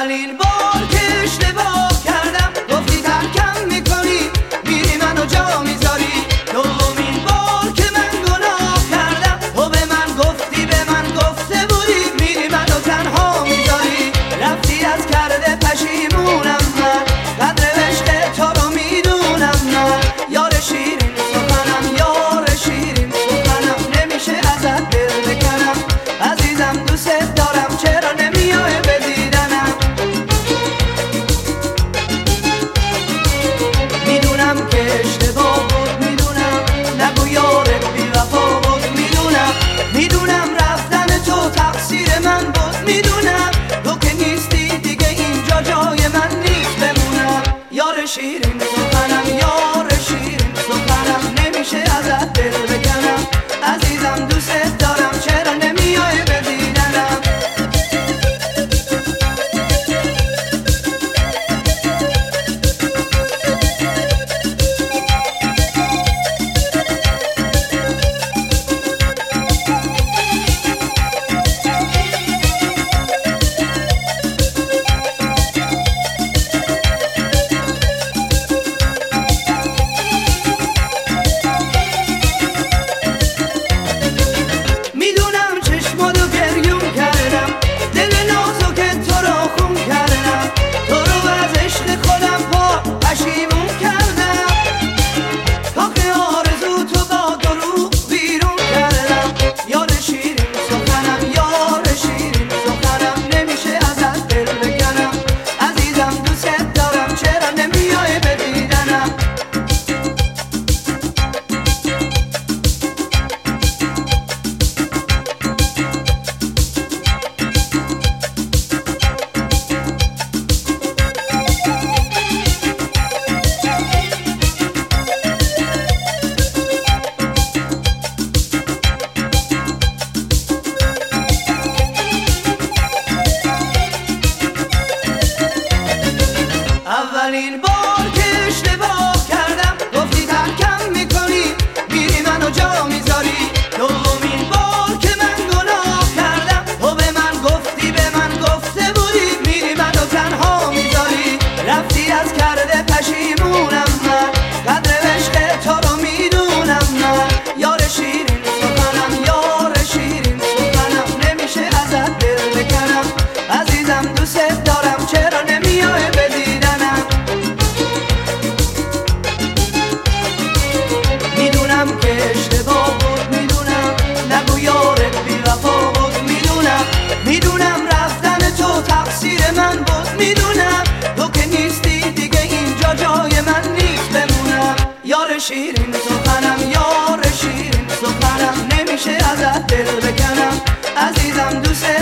اولین بار که اشتباه کردم گفتی ترکم میکنی میری منو جا میذاری. دومین بار که من گناه کردم تو به من گفتی به من گفته بودی میری منو تنها میذاری. رفتی از کرده پشیمونم من قدر عشق تو رو میدونم من. یار شیرین سخنم یار شیرین سخنم نمیشه ازت دل بکنم. عزیزم دوست دارم چرا نمیای به دیدنم. میدونم که اشتباه بود میدونم نگو یارت بی وفا بود میدونم. میدونم رفتن تو تقصیر من بود میدونم. تو که نیستی دیگه اینجا جای من نیست بمونم. یار شیرین سخنم یار شیرین سخنم نمیشه ازت دل بکنم. عزیزم دوست دارم چرا نمیای به دیدنم. اولین بار که اشتباه کردم گفتی ترکم میکنی میری منو جا میذاری. دومین بار که من گناه کردم تو به من گفتی به من گفته بودی میری منو تنها میذاری. رفتی از کرده پشیمونم من قدر عشق تو رو میدونم من. یار شیرین سخنم یار شیرین سخنم نمیشه ازت دل بکنم. عزیزم دوست دارم چرا نمیای به دیدنم. میدونم که اشتباه بود میدونم نگو یارت بی وفا بود میدونم. میدونم رفتن تو تقصیر من بود میدونم. تو که نیستی دیگه اینجا جای من نیست بمونم. یار شیرین سخنم یار شیرین سخنم نمیشه ازت دل بکنم. عزیزم دوست